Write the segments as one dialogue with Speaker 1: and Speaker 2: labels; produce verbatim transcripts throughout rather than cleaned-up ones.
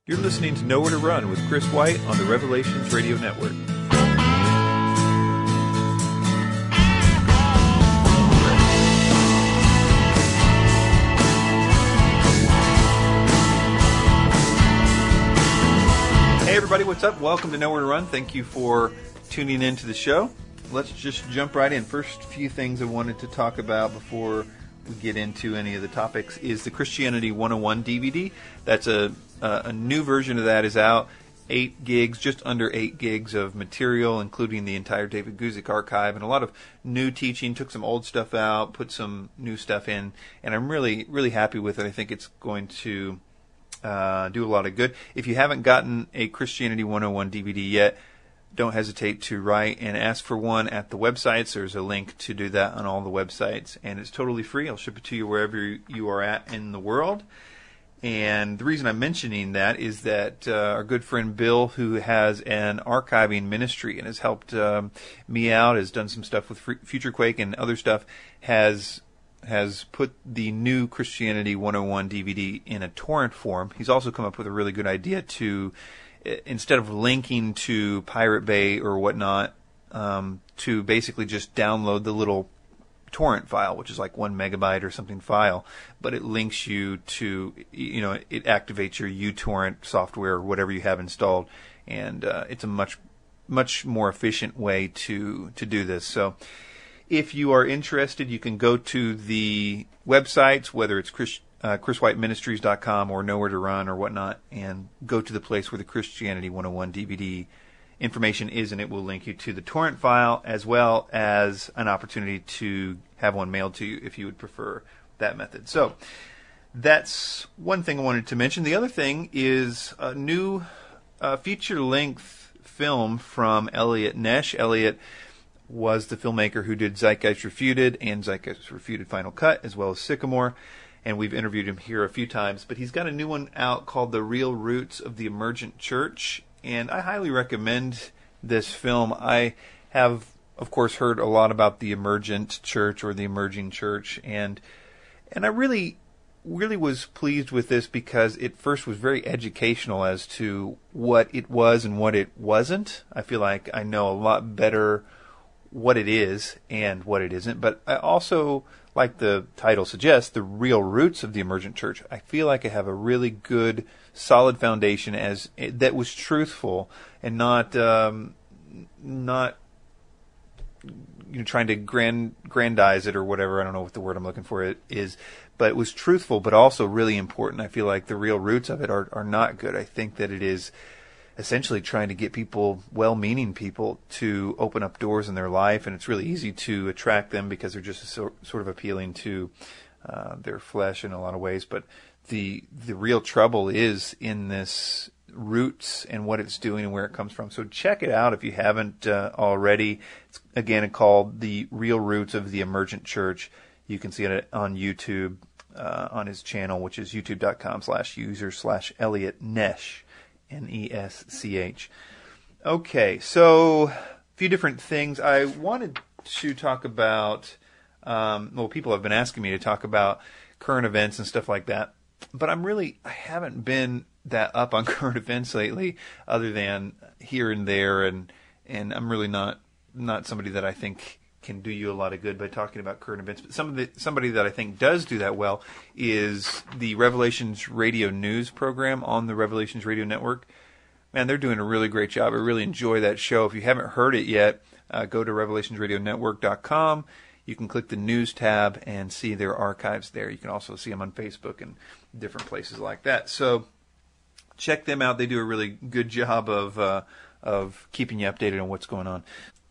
Speaker 1: You're listening to Nowhere to Run with Chris White on the Revelations Radio Network. Hey everybody, what's up? Welcome to Nowhere to Run. Thank you for tuning in to the show. Let's just jump right in. First few things I wanted to talk about before we get into any of the topics is the Christianity one oh one D V D. That's a uh, a new version of that is out. Eight gigs, just under eight gigs of material, including the entire David Guzik archive and a lot of new teaching. Took some old stuff out, put some new stuff in, and I'm really, really happy with it. I think it's going to uh, do a lot of good. If you haven't gotten a Christianity one oh one D V D yet, don't hesitate to write and ask for one at the websites. There's a link to do that on all the websites, and it's totally free. I'll ship it to you wherever you are at in the world. And the reason I'm mentioning that is that uh, our good friend Bill, who has an archiving ministry and has helped um, me out, has done some stuff with FutureQuake and other stuff, has has put the new Christianity one oh one D V D in a torrent form. He's also come up with a really good idea to, instead of linking to Pirate Bay or whatnot, um, to basically just download the little torrent file, which is like one megabyte or something file, but it links you to, you know, it activates your uTorrent software or whatever you have installed, and uh, it's a much, much more efficient way to to do this. So if you are interested, you can go to the websites, whether it's Chris, uh, chris white ministries dot com or Nowhere to Run or whatnot, and go to the place where the Christianity one oh one D V D information is, and it will link you to the torrent file as well as an opportunity to have one mailed to you if you would prefer that method. So that's one thing I wanted to mention. The other thing is a new uh, feature-length film from Elliot Nesh. Elliot was the filmmaker who did Zeitgeist Refuted and Zeitgeist Refuted Final Cut, as well as Sycamore, and we've interviewed him here a few times. But he's got a new one out called The Real Roots of the Emergent Church, and I highly recommend this film. I have, of course, heard a lot about the emergent church or the emerging church, and and I really, really was pleased with this because it first was very educational as to what it was and what it wasn't. I feel like I know a lot better what it is and what it isn't, but I also, like the title suggests, the real roots of the emergent church. I feel like I have a really good, solid foundation as that was truthful and not um, not you know trying to grand grandize it or whatever. I don't know what the word I'm looking for it is, but it was truthful, but also really important. I feel like the real roots of it are are not good. I think that it is essentially trying to get people, well-meaning people, to open up doors in their life, and it's really easy to attract them because they're just so, sort of appealing to uh, their flesh in a lot of ways. But the the real trouble is in this roots and what it's doing and where it comes from. So check it out if you haven't uh, already. It's again called The Real Roots of the Emergent Church. You can see it on YouTube uh, on his channel, which is youtube.com slash user slash Elliot Nesh. N E S C H. Okay, so a few different things. I wanted to talk about, um, well, people have been asking me to talk about current events and stuff like that, but I'm really, I haven't been that up on current events lately, other than here and there, and and I'm really not not somebody that I think can do you a lot of good by talking about current events. But some of the, somebody that I think does do that well is the Revelations Radio News program on the Revelations Radio Network. Man, they're doing a really great job. I really enjoy that show. If you haven't heard it yet, uh, go to revelations radio network dot com. You can click the news tab and see their archives there. You can also see them on Facebook and different places like that. So check them out. They do a really good job of uh, of keeping you updated on what's going on.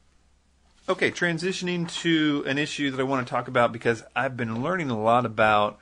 Speaker 1: Okay, transitioning to an issue that I want to talk about because I've been learning a lot about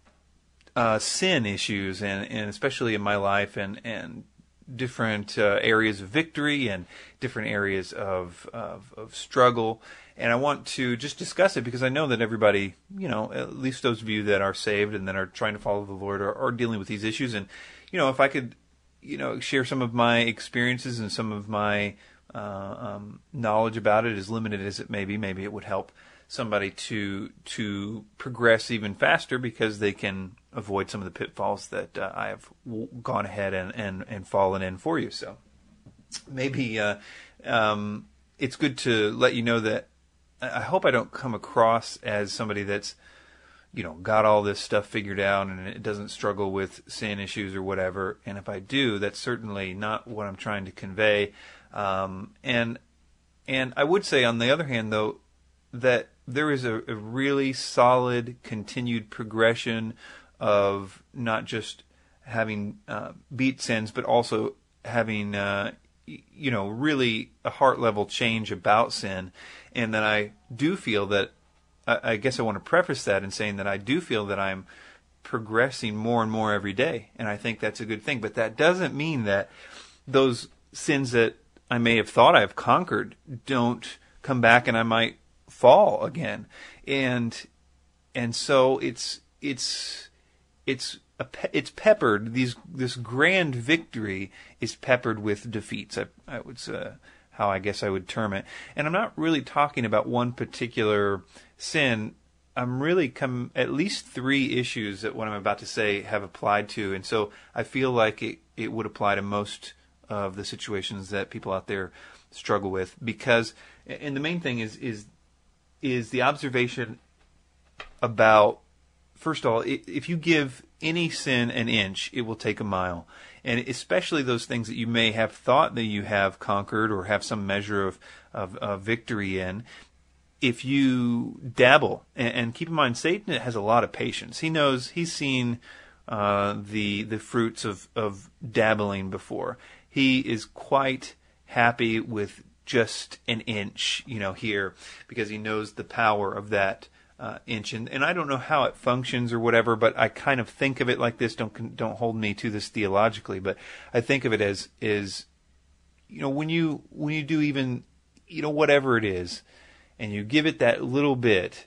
Speaker 1: uh, sin issues, and, and especially in my life, and, and different uh, areas of victory and different areas of, of of struggle. And I want to just discuss it because I know that everybody, you know, at least those of you that are saved and that are trying to follow the Lord are, are dealing with these issues. And, you know, if I could, you know, share some of my experiences and some of my Uh, um, knowledge about it, as limited as it may be, maybe it would help somebody to to progress even faster because they can avoid some of the pitfalls that uh, I have w- gone ahead and, and, and fallen in for you. So maybe uh, um, it's good to let you know that I hope I don't come across as somebody that's, you know, got all this stuff figured out and it doesn't struggle with sin issues or whatever. And if I do, that's certainly not what I'm trying to convey. Um, and and I would say, on the other hand, though, that there is a, a really solid continued progression of not just having uh, beat sins, but also having, uh, you know, really a heart level change about sin. And that I do feel that, I guess I want to preface that in saying that I do feel that I'm progressing more and more every day, and I think that's a good thing. But that doesn't mean that those sins that I may have thought I've conquered don't come back and I might fall again. And and so it's it's it's a pe- it's peppered. These this grand victory is peppered with defeats. I, I would say, how I guess I would term it. And I'm not really talking about one particular sin. I'm really come at least three issues that what I'm about to say have applied to, and so I feel like it, it would apply to most of the situations that people out there struggle with. Because, and the main thing is is is the observation about, first of all, if you give any sin an inch, it will take a mile. And especially those things that you may have thought that you have conquered or have some measure of, of, of victory in, if you dabble, and, and keep in mind, Satan has a lot of patience. He knows, he's seen uh, the the fruits of, of dabbling before. He is quite happy with just an inch, you know, here, because he knows the power of that uh, inch. And, and I don't know how it functions or whatever, but I kind of think of it like this. Don't don't hold me to this theologically, but I think of it as is, you know, when you when you do even, you know, whatever it is, and you give it that little bit,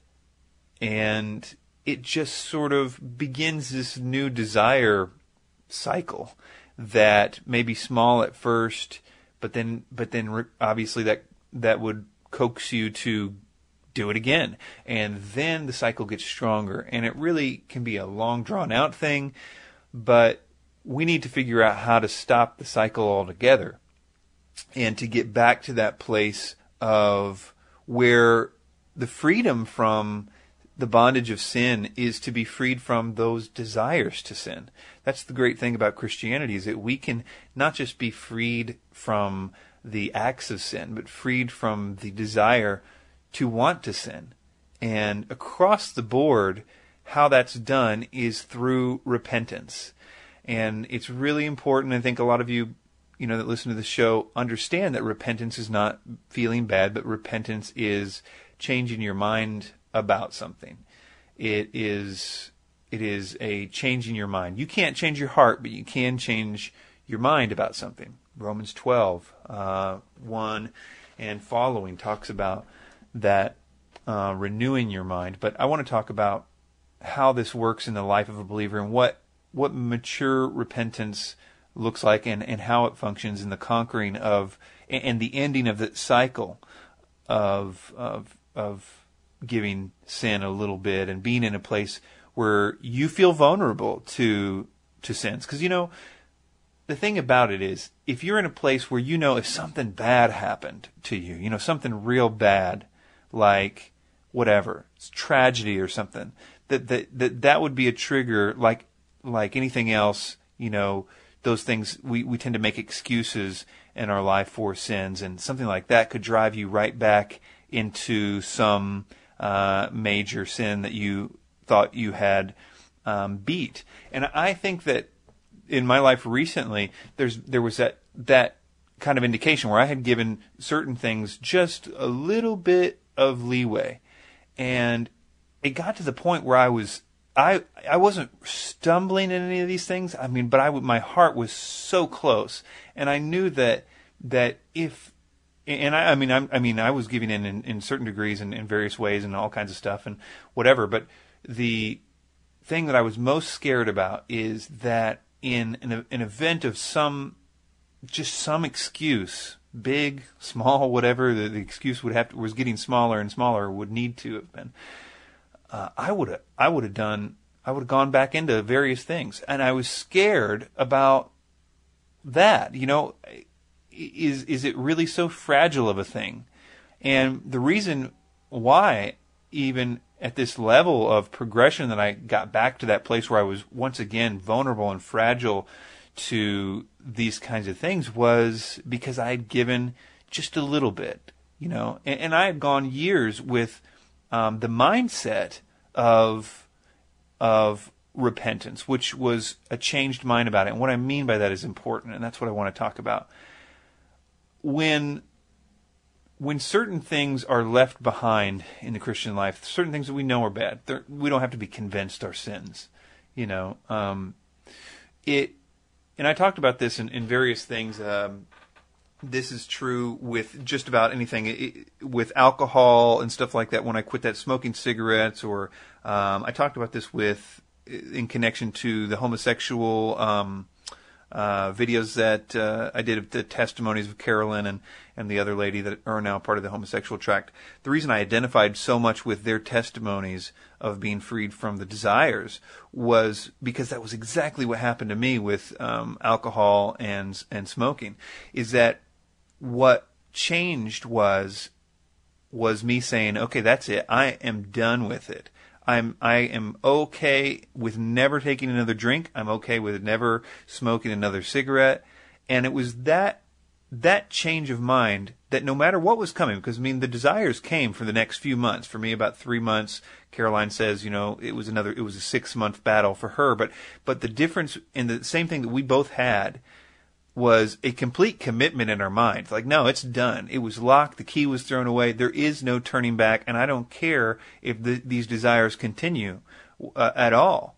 Speaker 1: and it just sort of begins this new desire cycle that may be small at first, but then, but then obviously that that would coax you to do it again, and then the cycle gets stronger, and it really can be a long, drawn-out thing. But we need to figure out how to stop the cycle altogether, and to get back to that place of where the freedom from the bondage of sin is to be freed from those desires to sin. That's the great thing about Christianity, is that we can not just be freed from the acts of sin, but freed from the desire to want to sin. And across the board, how that's done is through repentance. And it's really important. I think a lot of you, you know, that listen to the show understand that repentance is not feeling bad, but repentance is changing your mind about something. It is it is a changing your mind. You can't change your heart, but you can change your mind about something. Romans twelve, uh, one and following talks about that uh, renewing your mind. But I want to talk about how this works in the life of a believer, and what what mature repentance looks like, and, and how it functions in the conquering of and the ending of the cycle of of of giving sin a little bit and being in a place where you feel vulnerable to to sins. Because, you know, the thing about it is, if you're in a place where you know if something bad happened to you, you know, something real bad, like whatever, it's tragedy or something, that that that, that would be a trigger, like like anything else, you know, those things, we, we tend to make excuses in our life for sins, and something like that could drive you right back into some uh, major sin that you thought you had um, beat. And I think that in my life recently, there's there was that that kind of indication where I had given certain things just a little bit of leeway, and it got to the point where I was I I wasn't stumbling in any of these things. I mean, but I my heart was so close, and I knew that that if and I, I mean I, I mean I was giving in in, in certain degrees and in various ways and all kinds of stuff and whatever. But the thing that I was most scared about is that in an, an event of some just some excuse big, small, whatever the, the excuse would have to, was getting smaller and smaller, would need to have been. Uh, I would have, I would have done, I would have gone back into various things, and I was scared about that. You know, is is it really so fragile of a thing? And the reason why, even at this level of progression, that I got back to that place where I was once again vulnerable and fragile to these kinds of things, was because I had given just a little bit, you know, and, and I had gone years with um, the mindset of of repentance, which was a changed mind about it. And what I mean by that is important, and that's what I want to talk about. When when certain things are left behind in the Christian life, certain things that we know are bad, we don't have to be convinced are sins, you know. Um, it, and I talked about this in, in various things. Um, this is true with just about anything, it, with alcohol and stuff like that. When I quit that smoking cigarettes, or um, I talked about this with in connection to the homosexual um, uh, videos that uh, I did of the testimonies of Carolyn and, and the other lady that are now part of the homosexual tract. The reason I identified so much with their testimonies of being freed from the desires was because that was exactly what happened to me with um, alcohol and and smoking. Is that what changed was was me saying, okay, that's it. I am done with it. I'm I am okay with never taking another drink. I'm okay with never smoking another cigarette. And it was that that change of mind that no matter what was coming, because I mean the desires came for the next few months. For me, about three months. Caroline says, you know, it was another it was a six month battle for her. But but the difference in the same thing that we both had was a complete commitment in our minds. Like, no, it's done. It was locked. The key was thrown away. There is no turning back, and I don't care if the, these desires continue uh, at all.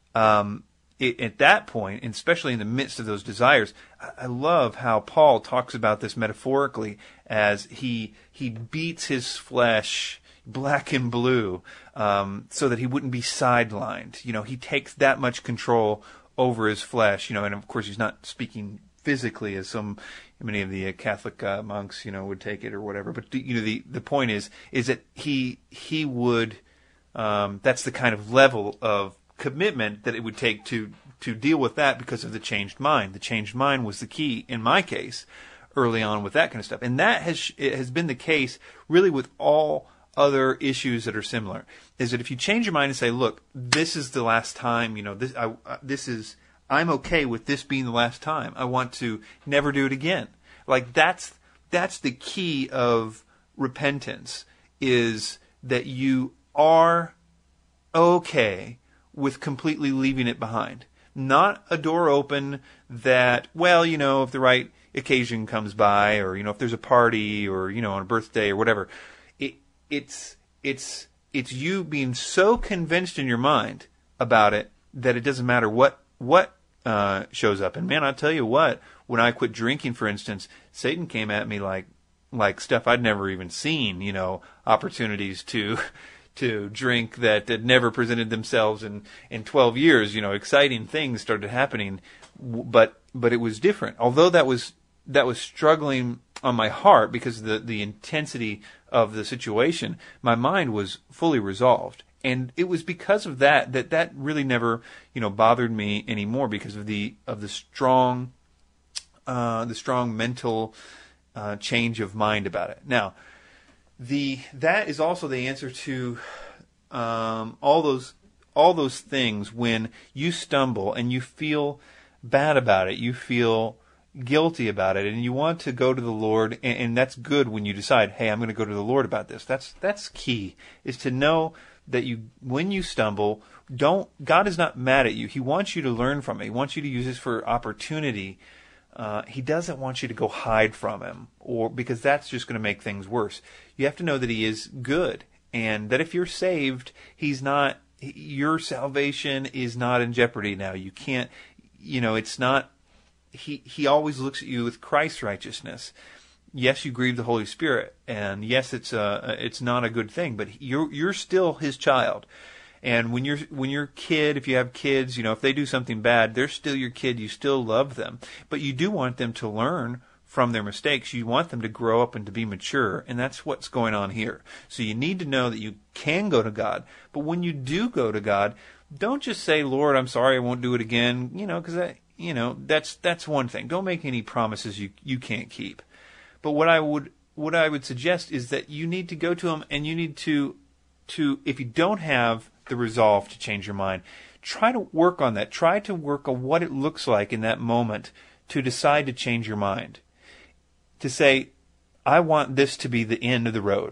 Speaker 1: Um, it, at that point, and especially in the midst of those desires, I, I love how Paul talks about this metaphorically as he he beats his flesh black and blue um, so that he wouldn't be sidelined. You know, he takes that much control over his flesh. You know, and of course he's not speaking physically, as some many of the uh, Catholic uh, monks, you know, would take it or whatever. But you know, the the point is, is that he he would. Um, that's the kind of level of commitment that it would take to to deal with that because of the changed mind. The changed mind was the key in my case early on with that kind of stuff, and that has it has been the case really with all other issues that are similar. Is that if you change your mind and say, look, this is the last time, you know, this I, uh, this is. I'm okay with this being the last time. I want to never do it again. Like that's that's the key of repentance, is that you are okay with completely leaving it behind. Not a door open that, well, you know, if the right occasion comes by, or you know, if there's a party, or you know, on a birthday or whatever. It it's it's it's you being so convinced in your mind about it that it doesn't matter what what Uh, shows up. And man, I'll tell you what, when I quit drinking, for instance, Satan came at me like like stuff I'd never even seen, you know, opportunities to to drink that had never presented themselves in, in twelve years, you know, exciting things started happening, but but it was different. Although that was that was struggling on my heart because of the, the intensity of the situation, my mind was fully resolved. And it was because of that that that really never, you know, bothered me anymore, because of the of the strong, uh, the strong mental uh, change of mind about it. Now, the that is also the answer to um, all those all those things when you stumble and you feel bad about it, you feel guilty about it, and you want to go to the Lord, and, and that's good when you decide, hey, I'm going to go to the Lord about this. That's that's key, is to know that you, when you stumble, don't, God is not mad at you. He wants you to learn from it. He wants you to use this for opportunity. Uh, he doesn't want you to go hide from him, or because that's just going to make things worse. You have to know that he is good, and that if you're saved, he's not, your salvation is not in jeopardy now. You can't, you know, it's not, he, he always looks at you with Christ's righteousness. Yes, you grieve the Holy Spirit, and yes, it's a, it's not a good thing, but you're you're still his child. And when you're when you're a kid, if you have kids, you know, if they do something bad, they're still your kid. You still love them, but you do want them to learn from their mistakes. You want them to grow up and to be mature, and that's what's going on here. So you need to know that you can go to God, but when you do go to God, don't just say, Lord, I'm sorry, I won't do it again, you know, because that, you know, that's that's one thing. Don't make any promises you you can't keep. But what I would what I would suggest is that you need to go to Him, and you need to to if you don't have the resolve to change your mind, try to work on that. Try to work on what it looks like in that moment to decide to change your mind. To say, I want this to be the end of the road.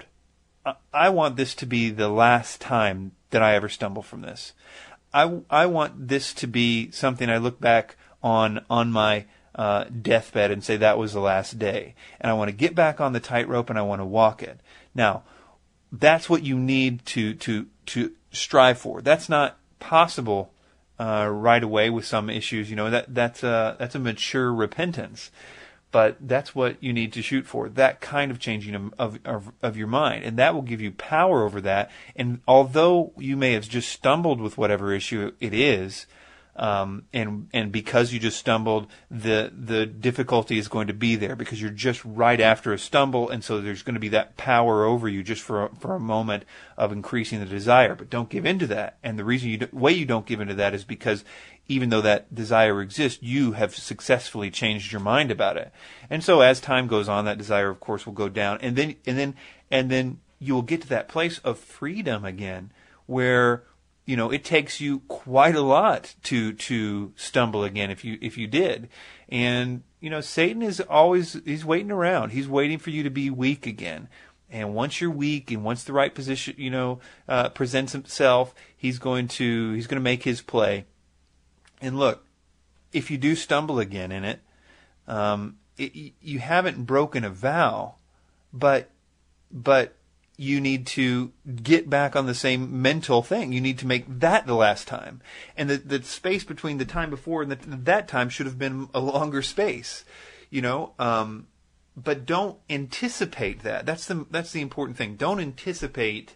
Speaker 1: I want this to be the last time that I ever stumble from this. I, I want this to be something I look back on on my uh, deathbed and say that was the last day. And I want to get back on the tightrope and I want to walk it. Now, that's what you need to to to strive for. That's not possible uh, right away with some issues. You know, that that's a that's a mature repentance. But that's what you need to shoot for, that kind of changing of, of of your mind. And that will give you power over that. And although you may have just stumbled with whatever issue it is, um, and and because you just stumbled, the the difficulty is going to be there because you're just right after a stumble, and so there's going to be that power over you just for a, for a moment of increasing the desire. But don't give in to that. And the reason you do, way you don't give in to that is because even though that desire exists, you have successfully changed your mind about it. And so as time goes on, that desire, of course, will go down. And then, and then, and then you will get to that place of freedom again where, you know, it takes you quite a lot to, to stumble again if you, if you did. And, you know, Satan is always, he's waiting around. He's waiting for you to be weak again. And once you're weak and once the right position, you know, uh, presents himself, he's going to, he's going to make his play. And look, if you do stumble again in it, um, it, you haven't broken a vow, but but you need to get back on the same mental thing. You need to make that the last time. And the, the space between the time before and the, that time should have been a longer space, you know. Um, but don't anticipate that. That's the that's the important thing. Don't anticipate,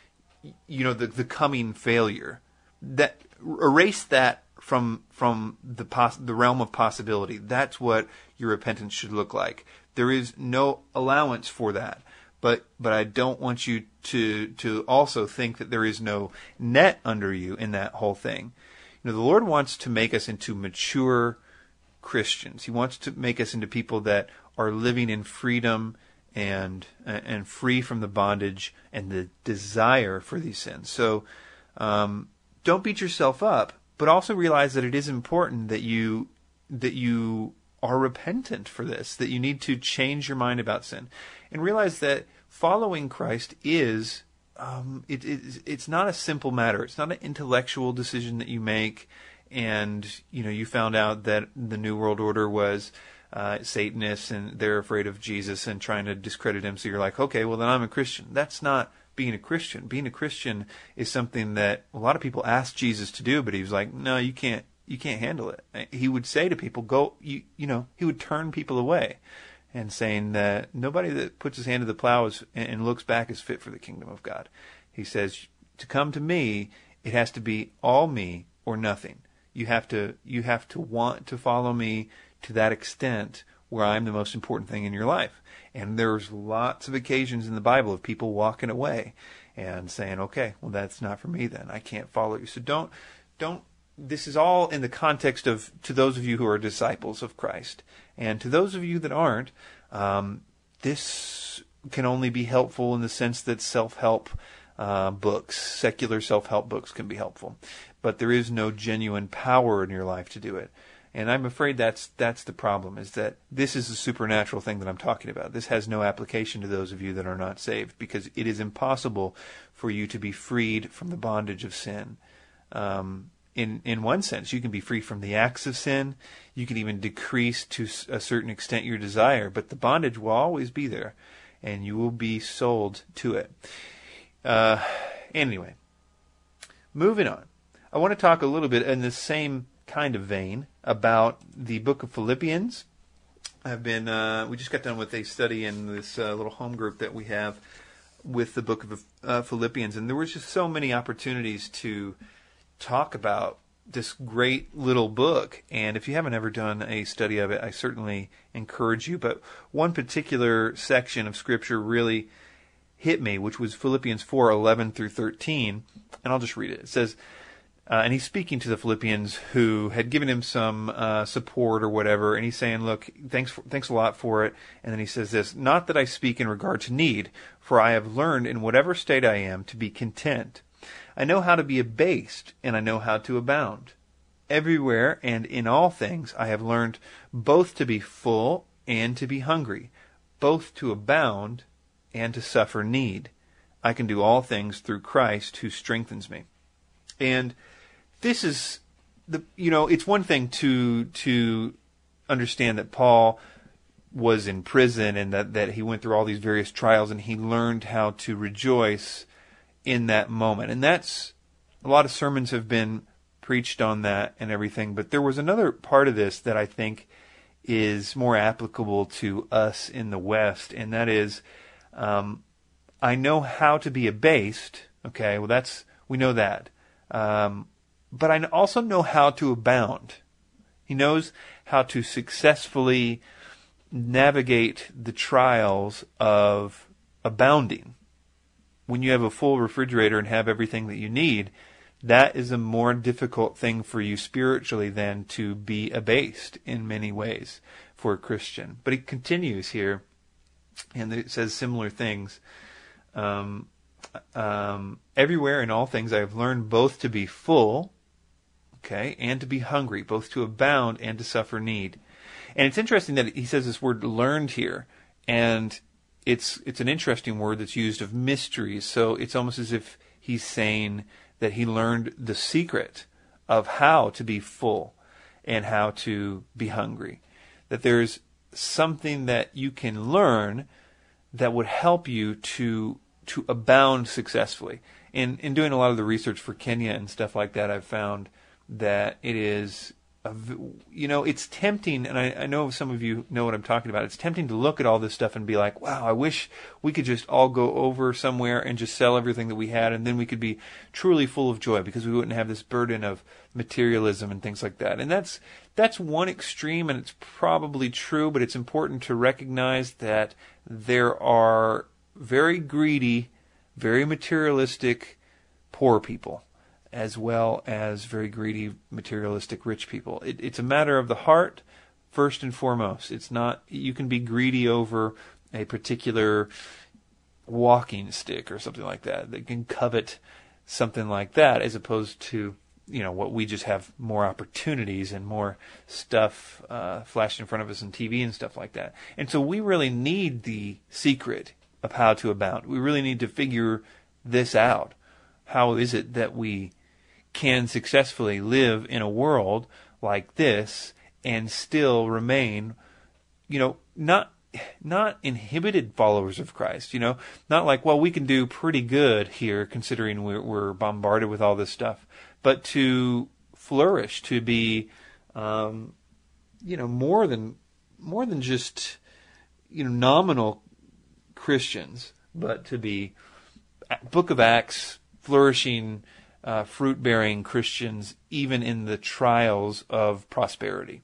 Speaker 1: you know, the the coming failure. That erase that from from the poss- the realm of possibility. That's what your repentance should look like. There is no allowance for that. But but I don't want you to to also think that there is no net under you in that whole thing. You know, the Lord wants to make us into mature Christians. He wants to make us into people that are living in freedom and and free from the bondage and the desire for these sins. So um, don't beat yourself up. But also realize that it is important that you that you are repentant for this, that you need to change your mind about sin. And realize that following Christ is, um, it, it, it's not a simple matter. It's not an intellectual decision that you make and, you know, you found out that the New World Order was uh, Satanists and they're afraid of Jesus and trying to discredit him. So you're like, okay, well then I'm a Christian. That's not being a Christian. Being a Christian is something that a lot of people asked Jesus to do, but he was like, no, you can't, you can't handle it. He would say to people, go, you, you know, he would turn people away and saying that nobody that puts his hand to the plow is, and looks back is fit for the kingdom of God. He says, to come to me, it has to be all me or nothing. You have to, you have to want to follow me to that extent where I'm the most important thing in your life. And there's lots of occasions in the Bible of people walking away and saying, okay, well, that's not for me then. I can't follow you. So don't, don't, this is all in the context of, to those of you who are disciples of Christ. And to those of you that aren't, um, this can only be helpful in the sense that self-help uh, books, secular self-help books can be helpful. But there is no genuine power in your life to do it. And I'm afraid that's that's the problem, is that this is a supernatural thing that I'm talking about. This has no application to those of you that are not saved, because it is impossible for you to be freed from the bondage of sin. Um, in in one sense, you can be free from the acts of sin. You can even decrease to a certain extent your desire, but the bondage will always be there, and you will be sold to it. Uh, anyway, moving on. I want to talk a little bit in the same kind of vein about the book of Philippians. I've been, uh, we just got done with a study in this uh, little home group that we have with the book of uh, Philippians, and there was just so many opportunities to talk about this great little book. And if you haven't ever done a study of it, I certainly encourage you. But one particular section of Scripture really hit me, which was Philippians four eleven through thirteen. And I'll just read it. It says, uh, and he's speaking to the Philippians who had given him some uh, support or whatever. And he's saying, look, thanks for, thanks a lot for it. And then he says this, not that I speak in regard to need, for I have learned in whatever state I am to be content. I know how to be abased, and I know how to abound. Everywhere and in all things I have learned both to be full and to be hungry, both to abound and to suffer need. I can do all things through Christ who strengthens me. And this is, the you know, it's one thing to to understand that Paul was in prison and that, that he went through all these various trials and he learned how to rejoice in that moment. And that's, a lot of sermons have been preached on that and everything, but there was another part of this that I think is more applicable to us in the West, and that is, um, I know how to be abased, okay, well that's, we know that, um, but I also know how to abound. He knows how to successfully navigate the trials of abounding. When you have a full refrigerator and have everything that you need, that is a more difficult thing for you spiritually than to be abased in many ways for a Christian. But he continues here, and it says similar things. Um, um, everywhere in all things I have learned both to be full, okay, and to be hungry, both to abound and to suffer need. And it's interesting that he says this word learned here, and it's it's an interesting word that's used of mysteries. So it's almost as if he's saying that he learned the secret of how to be full and how to be hungry. That there's something that you can learn that would help you to to abound successfully. In in doing a lot of the research for Kenya and stuff like that, I've found that it is, a, you know, it's tempting, and I, I know some of you know what I'm talking about. It's tempting to look at all this stuff and be like, wow, I wish we could just all go over somewhere and just sell everything that we had, and then we could be truly full of joy because we wouldn't have this burden of materialism and things like that. And that's that's one extreme, and it's probably true, but it's important to recognize that there are very greedy, very materialistic poor people, as well as very greedy, materialistic rich people. It, it's a matter of the heart, first and foremost. It's not, you can be greedy over a particular walking stick or something like that. They can covet something like that, as opposed to, you know, what we just have more opportunities and more stuff uh, flashed in front of us on T V and stuff like that. And so we really need the secret of how to abound. We really need to figure this out. How is it that we can successfully live in a world like this and still remain, you know, not not inhibited followers of Christ, you know, not like, well, we can do pretty good here considering we're, we're bombarded with all this stuff, but to flourish, to be, um, you know, more than more than just, you know, nominal Christians, but to be Book of Acts flourishing, uh, fruit-bearing Christians, even in the trials of prosperity.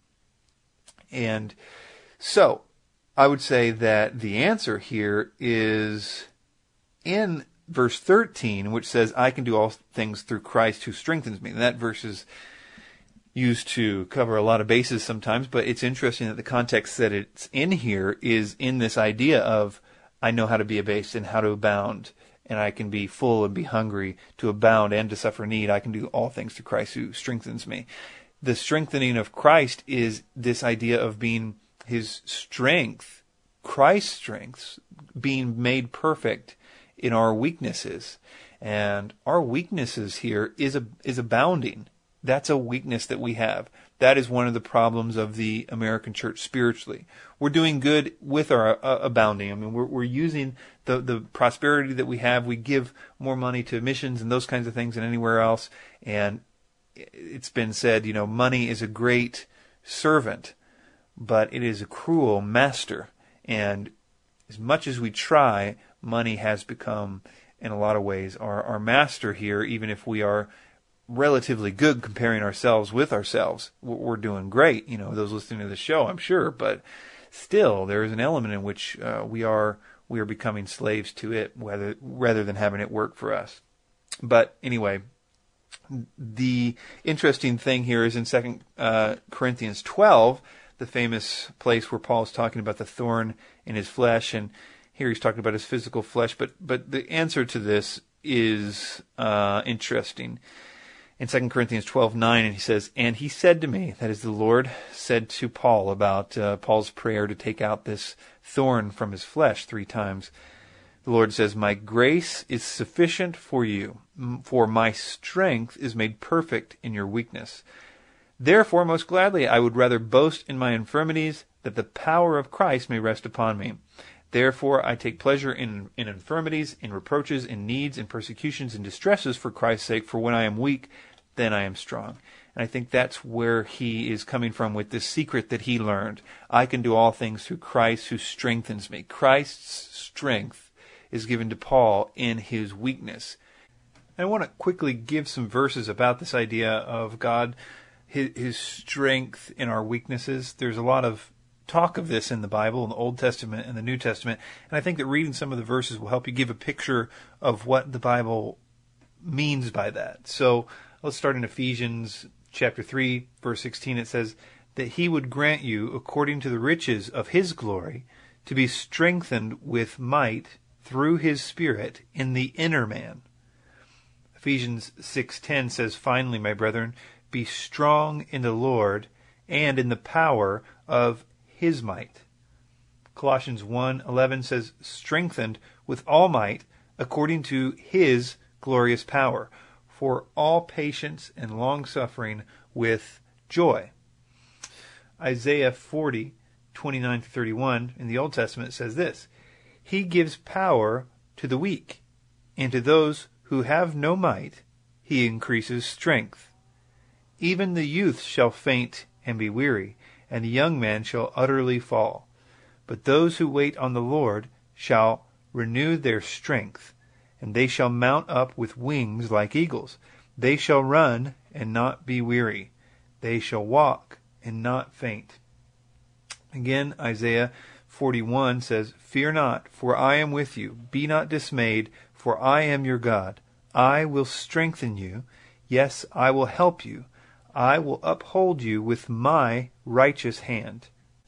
Speaker 1: And so, I would say that the answer here is in verse thirteen, which says, I can do all things through Christ who strengthens me. And that verse is used to cover a lot of bases sometimes, but it's interesting that the context that it's in here is in this idea of, I know how to be abased and how to abound, and I can be full and be hungry, to abound and to suffer need. I can do all things through Christ who strengthens me. The strengthening of Christ is this idea of being his strength, Christ's strength, being made perfect in our weaknesses. And our weaknesses here is a, is abounding. That's a weakness that we have. That is one of the problems of the American church spiritually. We're doing good with our uh, abounding. I mean, we're, we're using the, the prosperity that we have. We give more money to missions and those kinds of things than anywhere else. And it's been said, you know, money is a great servant, but it is a cruel master. And as much as we try, money has become, in a lot of ways, our, our master here, even if we are relatively good comparing ourselves with ourselves. We're we're doing great, you know, those listening to the show, I'm sure, but still there is an element in which uh, we are we are becoming slaves to it, whether rather than having it work for us. But anyway, the interesting thing here is in Second uh, Corinthians twelve, the famous place where Paul is talking about the thorn in his flesh, and here he's talking about his physical flesh. But but the answer to this is uh, interesting. In Second Corinthians twelve nine, and he says, "And he said to me," that is, the Lord said to Paul about uh, Paul's prayer to take out this thorn from his flesh three times. The Lord says, "My grace is sufficient for you, for my strength is made perfect in your weakness. Therefore, most gladly, I would rather boast in my infirmities, that the power of Christ may rest upon me. Therefore, I take pleasure in, in infirmities, in reproaches, in needs, in persecutions, in distresses for Christ's sake. For when I am weak, then I am strong." And I think that's where he is coming from with this secret that he learned. I can do all things through Christ who strengthens me. Christ's strength is given to Paul in his weakness. I want to quickly give some verses about this idea of God, his, his strength in our weaknesses. There's a lot of talk of this in the Bible, in the Old Testament and the New Testament, and I think that reading some of the verses will help you give a picture of what the Bible means by that. So let's start in Ephesians chapter three, verse sixteen. It says that he would grant you, according to the riches of his glory, to be strengthened with might through his Spirit in the inner man. Ephesians six ten says, "Finally, my brethren, be strong in the Lord and in the power of his might." Colossians one eleven says, "Strengthened with all might according to his glorious power, for all patience and long-suffering with joy." Isaiah forty twenty-nine to thirty-one in the Old Testament says this, "He gives power to the weak, and to those who have no might he increases strength. Even the youth shall faint and be weary, and the young man shall utterly fall. But those who wait on the Lord shall renew their strength, and they shall mount up with wings like eagles. They shall run and not be weary. They shall walk and not faint." Again, Isaiah forty-one says, "Fear not, for I am with you. Be not dismayed, for I am your God. I will strengthen you. Yes, I will help you. I will uphold you with my righteous hand."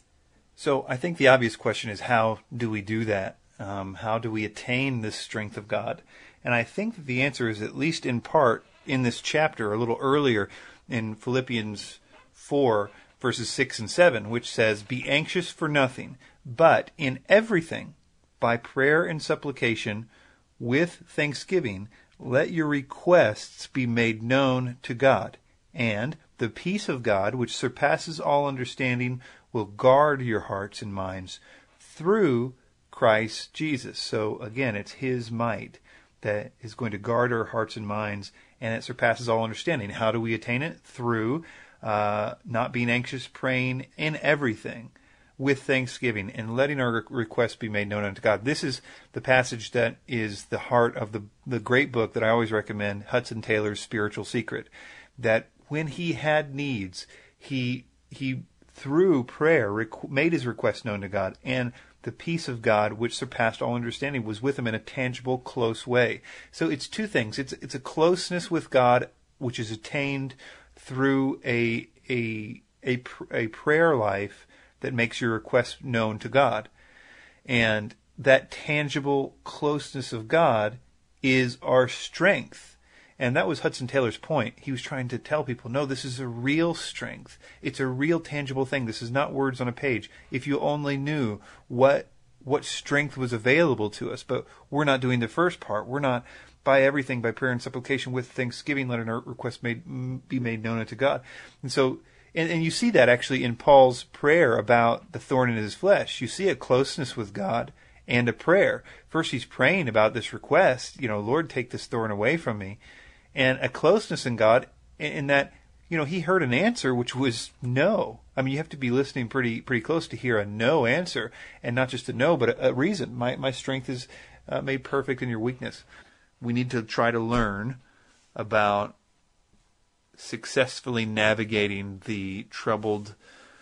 Speaker 1: So I think the obvious question is, how do we do that? Um, how do we attain this strength of God? And I think that the answer is, at least in part, in this chapter, a little earlier in Philippians four, verses six and seven, which says, "Be anxious for nothing, but in everything, by prayer and supplication, with thanksgiving, let your requests be made known to God. And the peace of God, which surpasses all understanding, will guard your hearts and minds through Christ Jesus." So again, it's his might that is going to guard our hearts and minds, and it surpasses all understanding. How do we attain it? Through uh, not being anxious, praying in everything with thanksgiving, and letting our requests be made known unto God. This is the passage that is the heart of the, the great book that I always recommend, Hudson Taylor's Spiritual Secret, that when he had needs, he he through prayer requ- made his request known to God, and the peace of God, which surpassed all understanding, was with him in a tangible, close way. So it's two things. It's it's a closeness with God, which is attained through a a a, a prayer life that makes your request known to God. And that tangible closeness of God is our strength. And that was Hudson Taylor's point. He was trying to tell people, no, this is a real strength. It's a real tangible thing. This is not words on a page. If you only knew what what strength was available to us. But we're not doing the first part. We're not, by everything, by prayer and supplication, with thanksgiving, letting our request made, be made known unto God. And so, and, and you see that actually in Paul's prayer about the thorn in his flesh. You see a closeness with God and a prayer. First, he's praying about this request, you know, Lord, take this thorn away from me. And a closeness in God, in that, you know, he heard an answer which was no. I mean, you have to be listening pretty pretty close to hear a no answer, and not just a no, but a, a reason. My my strength is uh, made perfect in your weakness. We need to try to learn about successfully navigating the troubled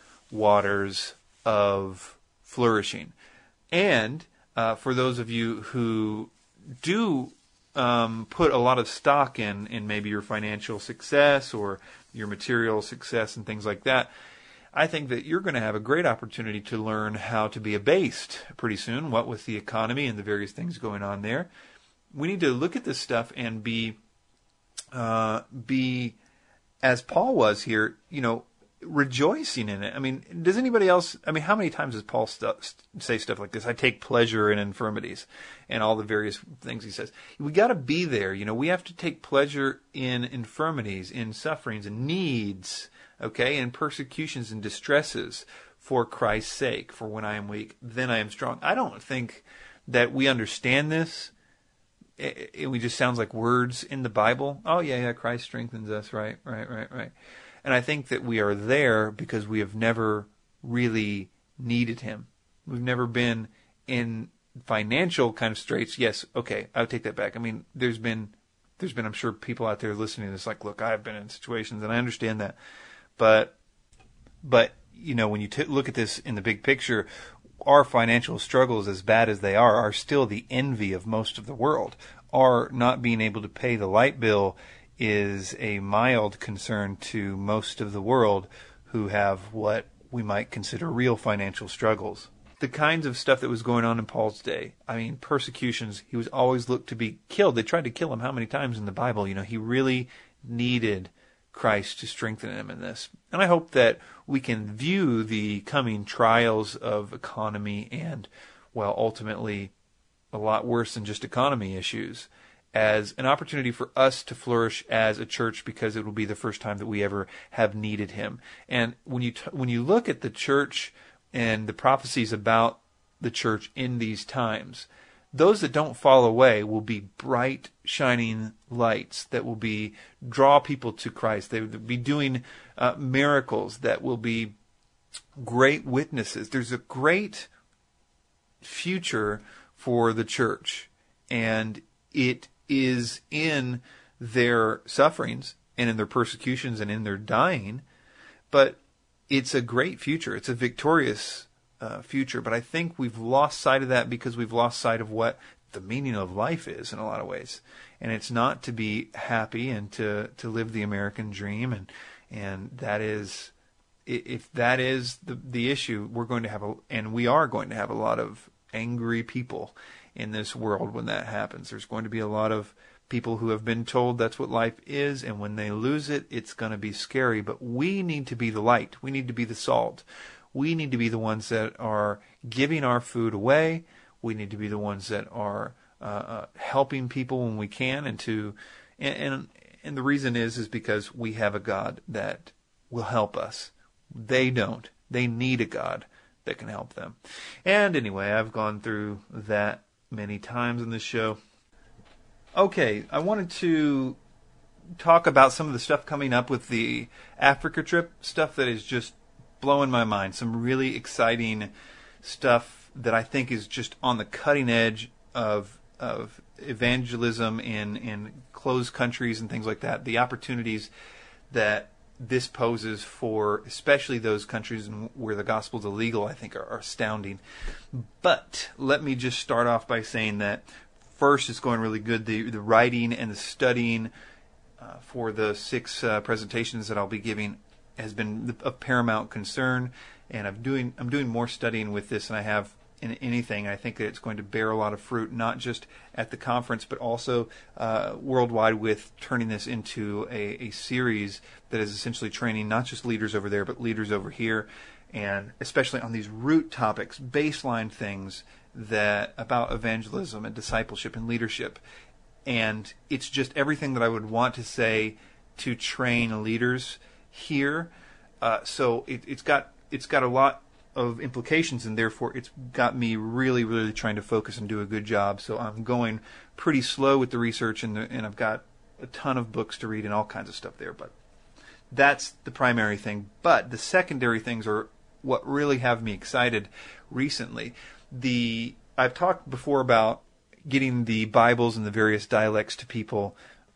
Speaker 1: waters of flourishing. And uh, for those of you who do um, put a lot of stock in, in maybe your financial success or your material success and things like that, I think that you're going to have a great opportunity to learn how to be abased pretty soon, what with the economy and the various things going on there. We need to look at this stuff and be, uh, be, as Paul was here, you know, rejoicing in it. I mean, does anybody else, I mean, how many times does Paul st- say stuff like this? I take pleasure in infirmities and all the various things he says. We got to be there. You know, we have to take pleasure in infirmities, in sufferings and needs, okay, and persecutions and distresses for Christ's sake. For when I am weak, then I am strong. I don't think that we understand this. It, it, it just sounds like words in the Bible. Oh, yeah, yeah, Christ strengthens us. Right, right, right, right. And I think that we are there because we have never really needed him. We've never been in financial kind of straits. Yes, okay, I'll take that back. I mean, there's been, there's been, I'm sure, people out there listening that's like, look, I've been in situations, and I understand that. But, but you know, when you t- look at this in the big picture, our financial struggles, as bad as they are, are still the envy of most of the world. Our not being able to pay the light bill is a mild concern to most of the world who have what we might consider real financial struggles. The kinds of stuff that was going on in Paul's day, I mean, persecutions, he was always looked to be killed. They tried to kill him how many times in the Bible? You know, he really needed Christ to strengthen him in this. And I hope that we can view the coming trials of economy and, well, ultimately a lot worse than just economy issues as an opportunity for us to flourish as a church, because it will be the first time that we ever have needed him. And when you t- when you look at the church and the prophecies about the church in these times, those that don't fall away will be bright, shining lights that will be draw people to Christ. They will be doing uh, miracles that will be great witnesses. There's a great future for the church, and it is in their sufferings and in their persecutions and in their dying, but it's a great future. It's a victorious uh, future, but I think we've lost sight of that because we've lost sight of what the meaning of life is in a lot of ways. And it's not to be happy and to, to live the American dream, and and that is, if that is the the issue, we're going to have a, and we are going to have a lot of angry people in this world when that happens. There's going to be a lot of people who have been told that's what life is, and when they lose it, it's going to be scary. But we need to be the light. We need to be the salt. We need to be the ones that are giving our food away. We need to be the ones that are uh, uh, helping people when we can, and to, and, and and the reason is is because we have a God that will help us. They don't. They need a God that can help them. And anyway, I've gone through that many times in this show. Okay, I wanted to talk about some of the stuff coming up with the Africa trip, stuff that is just blowing my mind. Some really exciting stuff that I think is just on the cutting edge of of evangelism in, in closed countries and things like that. The opportunities that this poses for especially those countries where the gospel is illegal, I think, are, are astounding. But let me just start off by saying that first, it's going really good. The the writing and the studying uh, for the six uh, presentations that I'll be giving has been of paramount concern, and I'm doing I'm doing more studying with this than I have in anything. I think that it's going to bear a lot of fruit, not just at the conference, but also uh, worldwide, with turning this into a, a series that is essentially training not just leaders over there, but leaders over here, and especially on these root topics, baseline things that about evangelism and discipleship and leadership. And it's just everything that I would want to say to train leaders here. Uh, so it, it's got it's got a lot of implications, and therefore it's got me really, really trying to focus and do a good job. So I'm going pretty slow with the research, and, the, and I've got a ton of books to read and all kinds of stuff there. But that's the primary thing. But the secondary things are what really have me excited recently. The I've talked before about getting the Bibles and the various dialects to people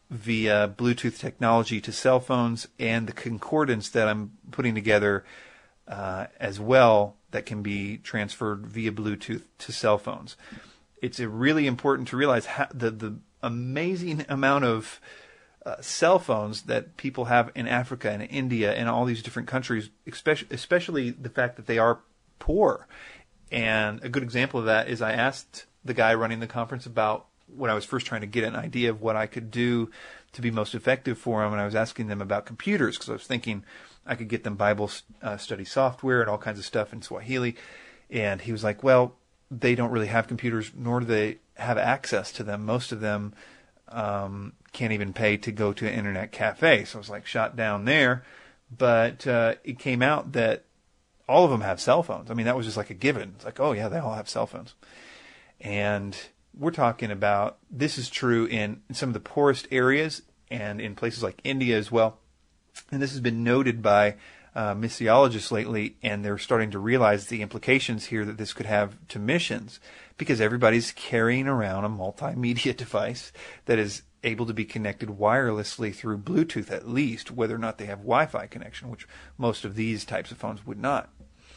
Speaker 1: via Bluetooth technology to cell phones, and the concordance that I'm putting together uh, as well that can be transferred via Bluetooth to cell phones. It's uh, really important to realize how, the, the amazing amount of uh, cell phones that people have in Africa and India and all these different countries, especially, especially the fact that they are poor. And a good example of that is I asked the guy running the conference about when I was first trying to get an idea of what I could do to be most effective for them, and I was asking them about computers because I was thinking I could get them Bible uh, study software and all kinds of stuff in Swahili. And he was like, well, they don't really have computers, nor do they have access to them. Most of them um, can't even pay to go to an internet cafe. So I was like shot down there. But uh, it came out that all of them have cell phones. I mean, that was just like a given. It's like, oh, yeah, they all have cell phones. And we're talking about, this is true in some of the poorest areas and in places like India as well. And this has been noted by uh, missiologists lately, and they're starting to realize the implications here that this could have to missions, because everybody's carrying around a multimedia device that is able to be connected wirelessly through Bluetooth at least, whether or not they have Wi-Fi connection, which most of these types of phones would not.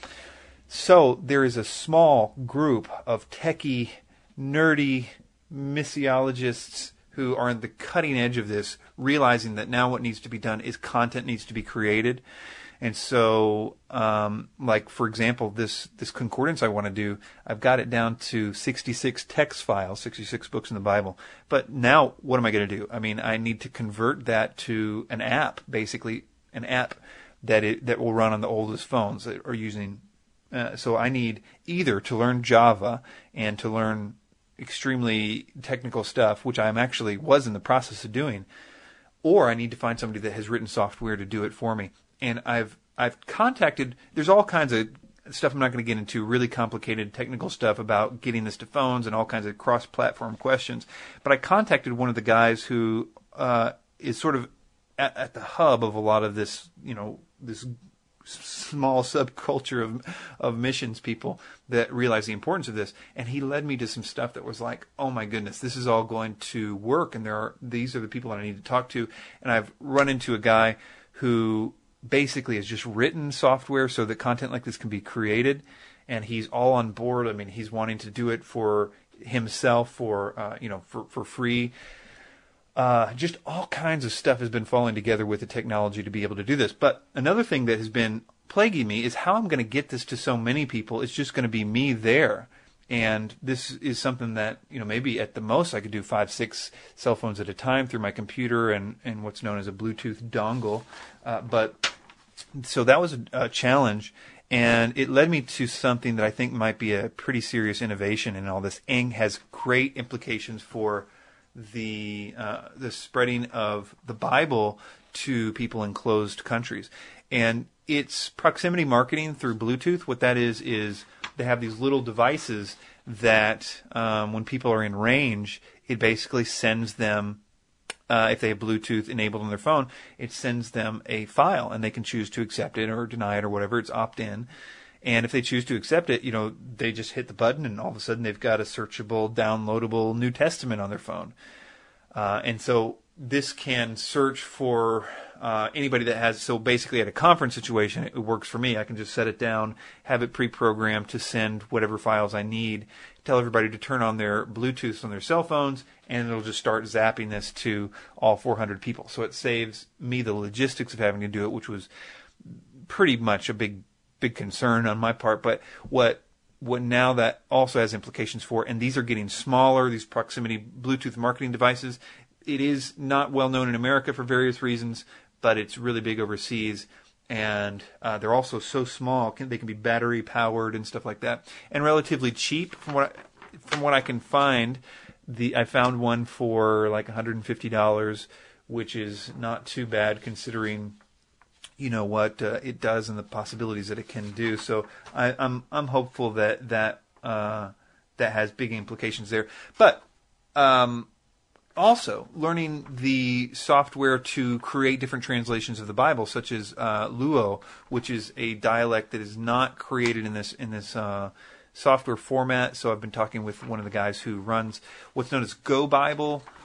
Speaker 1: So there is a small group of techie, nerdy missiologists who are on the cutting edge of this, realizing that now what needs to be done is content needs to be created. And so, um, like, for example, this, this concordance I want to do, I've got it down to sixty-six text files, sixty-six books in the Bible. But now what am I going to do? I mean, I need to convert that to an app, basically an app that it, that will run on the oldest phones that are using. Uh, so I need either to learn Java and to learn extremely technical stuff, which I'm actually was in the process of doing, or I need to find somebody that has written software to do it for me. And I've I've contacted, there's all kinds of stuff I'm not going to get into, really complicated technical stuff about getting this to phones and all kinds of cross-platform questions. But I contacted one of the guys who uh, is sort of at, at the hub of a lot of this, you know, this small subculture of of missions people that realize the importance of this, and he led me to some stuff that was like, oh my goodness, this is all going to work, and there are these are the people that I need to talk to. And I've run into a guy who basically has just written software so that content like this can be created, and he's all on board. I mean, he's wanting to do it for himself, for uh, you know, for for free. Uh, just all kinds of stuff has been falling together with the technology to be able to do this. But another thing that has been plaguing me is how I'm going to get this to so many people. It's just going to be me there. And this is something that, you know, maybe at the most I could do five, six cell phones at a time through my computer and, and what's known as a Bluetooth dongle. Uh, but so that was a, a challenge. And it led me to something that I think might be a pretty serious innovation in all this, and has great implications for the uh, the spreading of the Bible to people in closed countries. And it's proximity marketing through Bluetooth. What that is is they have these little devices that um, when people are in range, it basically sends them, uh, if they have Bluetooth enabled on their phone, it sends them a file, and they can choose to accept it or deny it or whatever. It's opt-in. And if they choose to accept it, you know, they just hit the button, and all of a sudden they've got a searchable, downloadable New Testament on their phone. Uh, and so this can search for uh, anybody that has, so basically at a conference situation, it works for me. I can just set it down, have it pre-programmed to send whatever files I need, tell everybody to turn on their Bluetooth on their cell phones, and it'll just start zapping this to all four hundred people. So it saves me the logistics of having to do it, which was pretty much a big big concern on my part. But what what now that also has implications for, and these are getting smaller, these proximity Bluetooth marketing devices. It is not well known in America for various reasons, but it's really big overseas. And uh, they're also so small, can, they can be battery powered and stuff like that, and relatively cheap. From what I, from what I can find, the I found one for like one hundred fifty dollars, which is not too bad considering, you know, what uh, it does and the possibilities that it can do. So I, I'm I'm hopeful that that uh, that has big implications there. But um, also learning the software to create different translations of the Bible, such as uh, Luo, which is a dialect that is not created in this in this uh, software format. So I've been talking with one of the guys who runs what's known as Go Bible.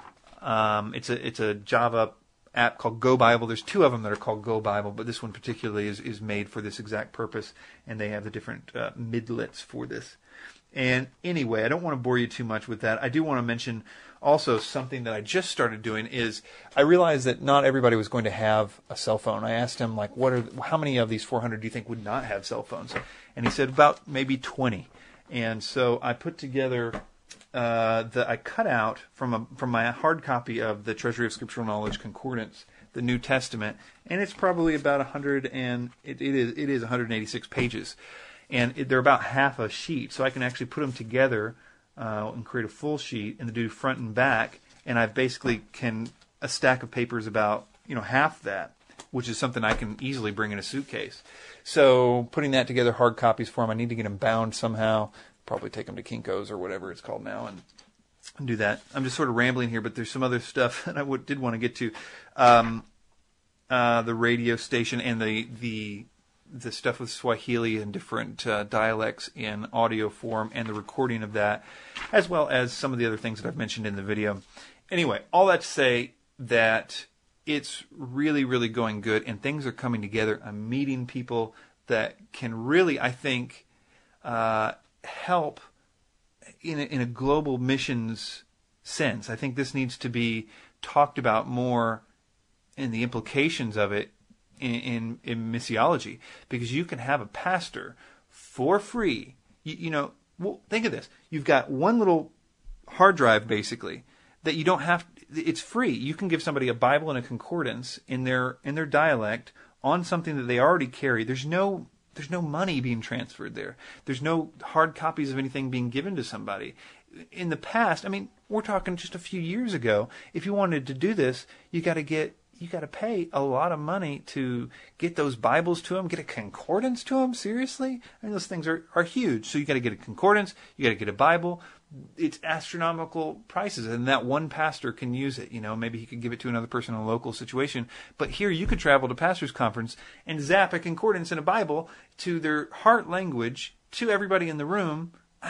Speaker 1: Um, it's a it's a Java app called Go Bible. There's two of them that are called Go Bible, but this one particularly is, is made for this exact purpose, and they have the different uh, midlets for this. And anyway, I don't want to bore you too much with that. I do want to mention also something that I just started doing is I realized that not everybody was going to have a cell phone. I asked him, like, what are how many of these four hundred do you think would not have cell phones? And he said about maybe twenty. And so I put together uh, the I cut out from a from my hard copy of the Treasury of Scriptural Knowledge Concordance, the New Testament, and it's probably about one hundred and it, it is it is one hundred eighty-six pages. And it, they're about half a sheet, so I can actually put them together uh, and create a full sheet and do front and back. And I basically can a stack of papers about you know half that, which is something I can easily bring in a suitcase. So putting that together, hard copies for them. I need to get them bound somehow. Probably take them to Kinko's or whatever it's called now and, and do that. I'm just sort of rambling here, but there's some other stuff that I would, did want to get to. Um, uh, the radio station and the the. the stuff with Swahili and different uh, dialects in audio form and the recording of that, as well as some of the other things that I've mentioned in the video. Anyway, all that to say that it's really, really going good and things are coming together. I'm meeting people that can really, I think, uh, help in a, in a global missions sense. I think this needs to be talked about more and the implications of it In, in, in missiology, because you can have a pastor for free. You, you know, well, think of this. You've got one little hard drive, basically, that you don't have. It's free. You can give somebody a Bible and a concordance in their in their dialect on something that they already carry. There's no there's no money being transferred there. There's no hard copies of anything being given to somebody. In the past, I mean, we're talking just a few years ago. If you wanted to do this, you got to get. You got to pay a lot of money to get those Bibles to them, get a concordance to them. Seriously? I mean, those things are, are huge. So you got to get a concordance, you got to get a Bible. It's astronomical prices, and that one pastor can use it. You know, maybe he could give it to another person in a local situation. But here you could travel to pastor's conference and zap a concordance and a Bible to their heart language to everybody in the room.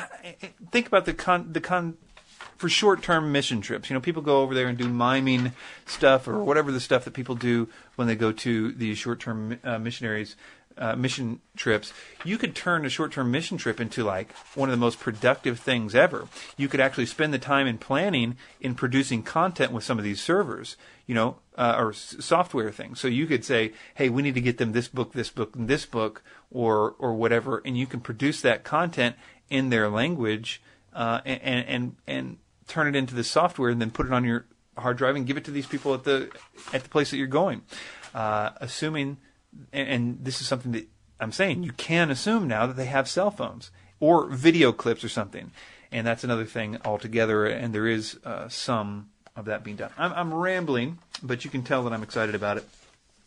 Speaker 1: Think about the con, the con. For short-term mission trips. You know, people go over there and do miming stuff or whatever the stuff that people do when they go to these short-term uh, missionaries, uh, mission trips. You could turn a short-term mission trip into, like, one of the most productive things ever. You could actually spend the time in planning in producing content with some of these servers, you know, uh, or s- software things. So you could say, hey, we need to get them this book, this book, and this book, or or whatever, and you can produce that content in their language uh, and, and, and, and turn it into the software and then put it on your hard drive and give it to these people at the at the place that you're going. Uh, assuming, and, and this is something that I'm saying, you can assume now that they have cell phones or video clips or something. And that's another thing altogether, and there is uh, some of that being done. I'm, I'm rambling, but you can tell that I'm excited about it.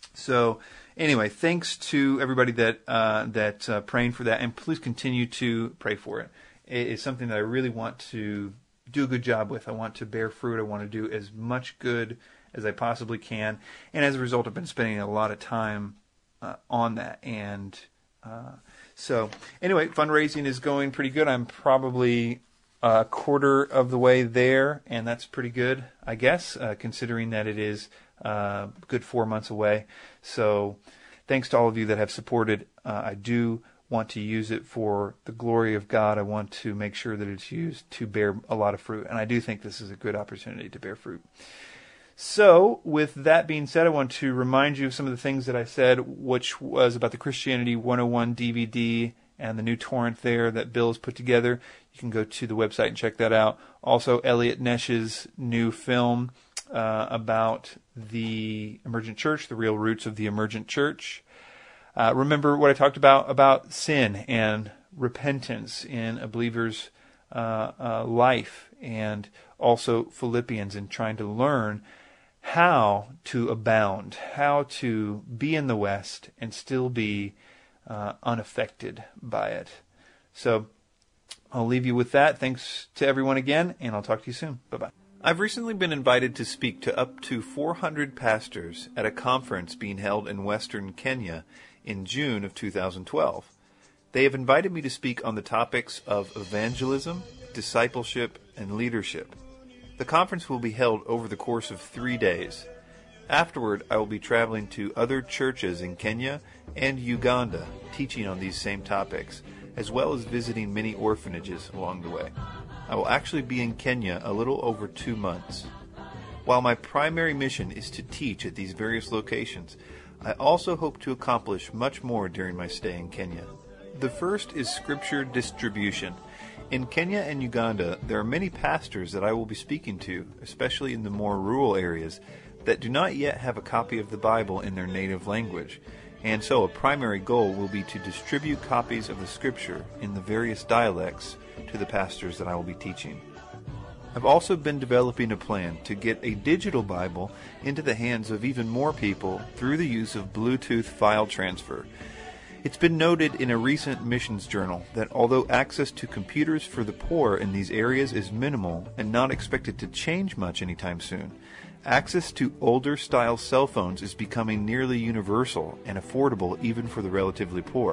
Speaker 1: So anyway, thanks to everybody that uh, that uh, praying for that, and please continue to pray for it. It's something that I really want to do a good job with. I want to bear fruit. I want to do as much good as I possibly can. And as a result, I've been spending a lot of time uh, on that. And uh, so anyway, fundraising is going pretty good. I'm probably a quarter of the way there, and that's pretty good, I guess, uh, considering that it is uh, a good four months away. So thanks to all of you that have supported. Uh, I do want to use it for the glory of God. I want to make sure that it's used to bear a lot of fruit. And I do think this is a good opportunity to bear fruit. So, with that being said, I want to remind you of some of the things that I said, which was about the Christianity one oh one D V D and the new torrent there that Bill has put together. You can go to the website and check that out. Also, Elliot Nesh's new film uh, about the emergent church, the real roots of the emergent church. Uh, remember what I talked about, about sin and repentance in a believer's uh, uh, life, and also Philippians, and trying to learn how to abound, how to be in the West and still be uh, unaffected by it. So I'll leave you with that. Thanks to everyone again, and I'll talk to you soon. Bye-bye. I've recently been invited to speak to up to four hundred pastors at a conference being held in Western Kenya in June of two thousand twelve. They have invited me to speak on the topics of evangelism, discipleship, and leadership. The conference will be held over the course of three days. Afterward, I will be traveling to other churches in Kenya and Uganda, teaching on these same topics, as well as visiting many orphanages along the way. I will actually be in Kenya a little over two months. While my primary mission is to teach at these various locations, I also hope to accomplish much more during my stay in Kenya. The first is scripture distribution. In Kenya and Uganda, there are many pastors that I will be speaking to, especially in the more rural areas, that do not yet have a copy of the Bible in their native language, and so a primary goal will be to distribute copies of the Scripture in the various dialects to the pastors that I will be teaching. I've also been developing a plan to get a digital Bible into the hands of even more people through the use of Bluetooth file transfer. It's been noted in a recent missions journal that although access to computers for the poor in these areas is minimal and not expected to change much anytime soon, access to older style cell phones is becoming nearly universal and affordable even for the relatively poor.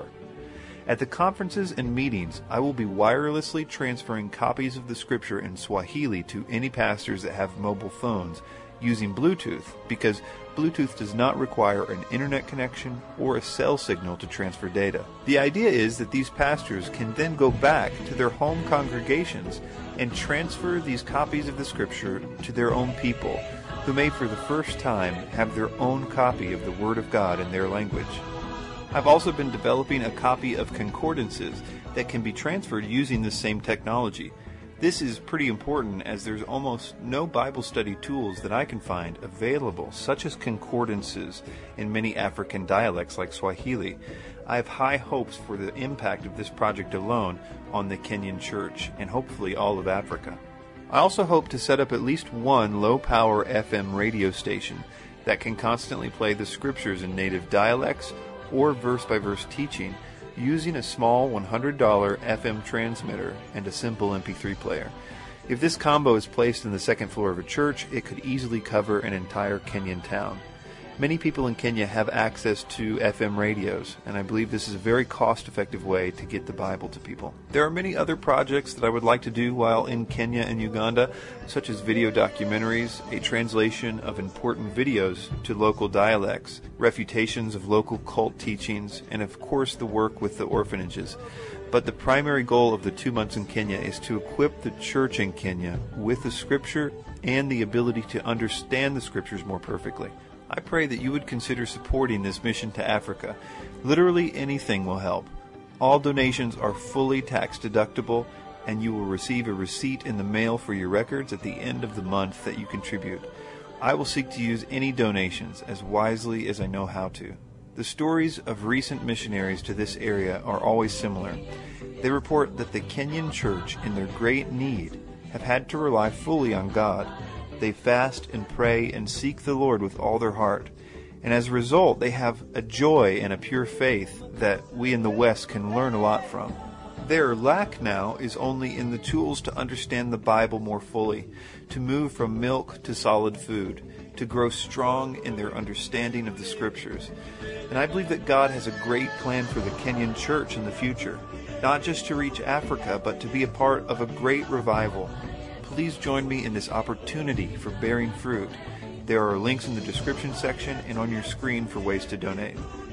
Speaker 1: At the conferences and meetings, I will be wirelessly transferring copies of the Scripture in Swahili to any pastors that have mobile phones using Bluetooth, because Bluetooth does not require an internet connection or a cell signal to transfer data. The idea is that these pastors can then go back to their home congregations and transfer these copies of the Scripture to their own people, who may for the first time have their own copy of the Word of God in their language. I've also been developing a copy of concordances that can be transferred using this same technology. This is pretty important as there's almost no Bible study tools that I can find available, such as concordances in many African dialects like Swahili. I have high hopes for the impact of this project alone on the Kenyan church and hopefully all of Africa. I also hope to set up at least one low-power F M radio station that can constantly play the Scriptures in native dialects or verse-by-verse teaching using a small one hundred dollars F M transmitter and a simple M P three player. If this combo is placed in the second floor of a church, it could easily cover an entire Kenyan town. Many people in Kenya have access to F M radios, and I believe this is a very cost-effective way to get the Bible to people. There are many other projects that I would like to do while in Kenya and Uganda, such as video documentaries, a translation of important videos to local dialects, refutations of local cult teachings, and of course the work with the orphanages. But the primary goal of the two months in Kenya is to equip the church in Kenya with the Scripture and the ability to understand the Scriptures more perfectly. I pray that you would consider supporting this mission to Africa. Literally anything will help. All donations are fully tax deductible, and you will receive a receipt in the mail for your records at the end of the month that you contribute. I will seek to use any donations as wisely as I know how to. The stories of recent missionaries to this area are always similar. They report that the Kenyan church, in their great need, have had to rely fully on God. They fast and pray and seek the Lord with all their heart. And as a result, they have a joy and a pure faith that we in the West can learn a lot from. Their lack now is only in the tools to understand the Bible more fully, to move from milk to solid food, to grow strong in their understanding of the Scriptures. And I believe that God has a great plan for the Kenyan church in the future, not just to reach Africa, but to be a part of a great revival. Please join me in this opportunity for bearing fruit. There are links in the description section and on your screen for ways to donate.